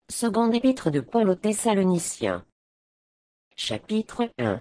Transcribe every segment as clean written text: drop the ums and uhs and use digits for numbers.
Seconde épître de Paul aux Thessaloniciens. Chapitre 1.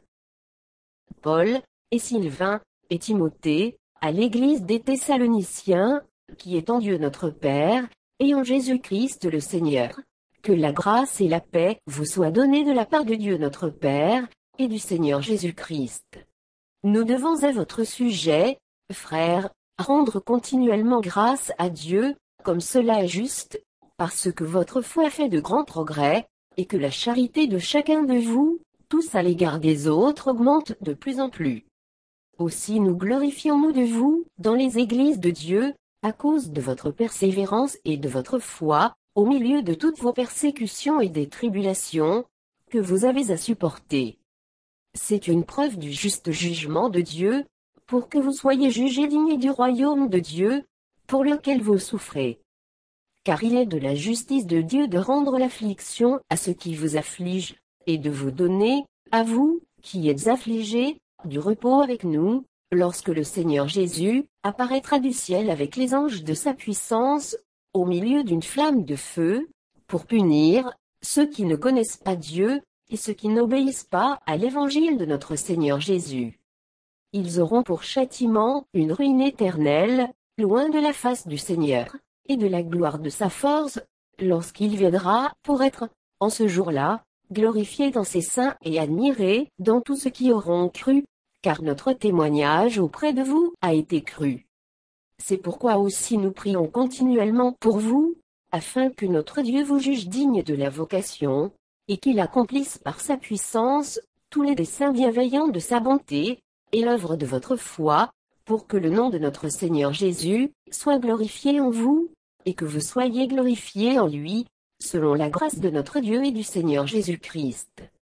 Paul, et Sylvain, et Timothée, à l'église des Thessaloniciens, qui est en Dieu notre Père, et en Jésus-Christ le Seigneur. Que la grâce et la paix vous soient données de la part de Dieu notre Père, et du Seigneur Jésus-Christ. Nous devons à votre sujet, frères, rendre continuellement grâce à Dieu, comme cela est juste, parce que votre foi fait de grands progrès, et que la charité de chacun de vous, tous à l'égard des autres, augmente de plus en plus. Aussi nous glorifions-nous de vous, dans les églises de Dieu, à cause de votre persévérance et de votre foi, au milieu de toutes vos persécutions et des tribulations, que vous avez à supporter. C'est une preuve du juste jugement de Dieu, pour que vous soyez jugés dignes du royaume de Dieu, pour lequel vous souffrez. Car il est de la justice de Dieu de rendre l'affliction à ceux qui vous affligent, et de vous donner, à vous, qui êtes affligés, du repos avec nous, lorsque le Seigneur Jésus apparaîtra du ciel avec les anges de sa puissance, au milieu d'une flamme de feu, pour punir ceux qui ne connaissent pas Dieu, et ceux qui n'obéissent pas à l'évangile de notre Seigneur Jésus. Ils auront pour châtiment une ruine éternelle, loin de la face du Seigneur, et de la gloire de sa force, lorsqu'il viendra pour être, en ce jour-là, glorifié dans ses saints et admiré dans tous ceux qui auront cru, car notre témoignage auprès de vous a été cru. C'est pourquoi aussi nous prions continuellement pour vous, afin que notre Dieu vous juge digne de la vocation, et qu'il accomplisse par sa puissance tous les desseins bienveillants de sa bonté, et l'œuvre de votre foi, pour que le nom de notre Seigneur Jésus soit glorifié en vous, et que vous soyez glorifiés en lui, selon la grâce de notre Dieu et du Seigneur Jésus-Christ.